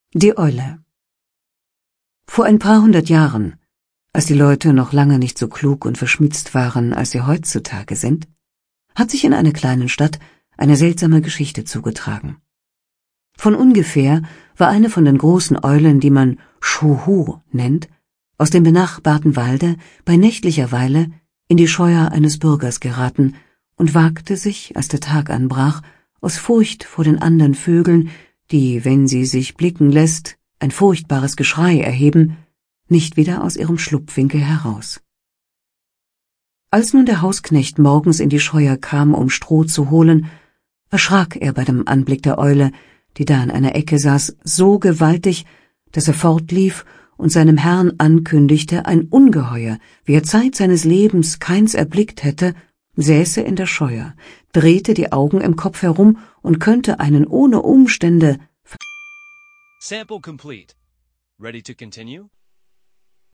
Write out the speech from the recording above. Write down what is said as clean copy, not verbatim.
Die Eule. Vor ein paar hundert Jahren, als die Leute noch lange nicht so klug und verschmitzt waren, als sie heutzutage sind, hat sich in einer kleinen Stadt eine seltsame Geschichte zugetragen. Von ungefähr war eine von den großen Eulen, die man Schuhu nennt, aus dem benachbarten Walde bei nächtlicher Weile in die Scheuer eines Bürgers geraten und wagte sich, als der Tag anbrach, aus Furcht vor den anderen Vögeln, die, wenn sie sich blicken lässt, ein furchtbares Geschrei erheben, nicht wieder aus ihrem Schlupfwinkel heraus. Als nun der Hausknecht morgens in die Scheuer kam, um Stroh zu holen, erschrak er bei dem Anblick der Eule, die da in einer Ecke saß, so gewaltig, dass er fortlief und seinem Herrn ankündigte, ein Ungeheuer, wie er Zeit seines Lebens keins erblickt hätte, säße in der Scheuer, drehte die Augen im Kopf herum und könnte einen ohne Umstände. Sample complete. Ready to continue?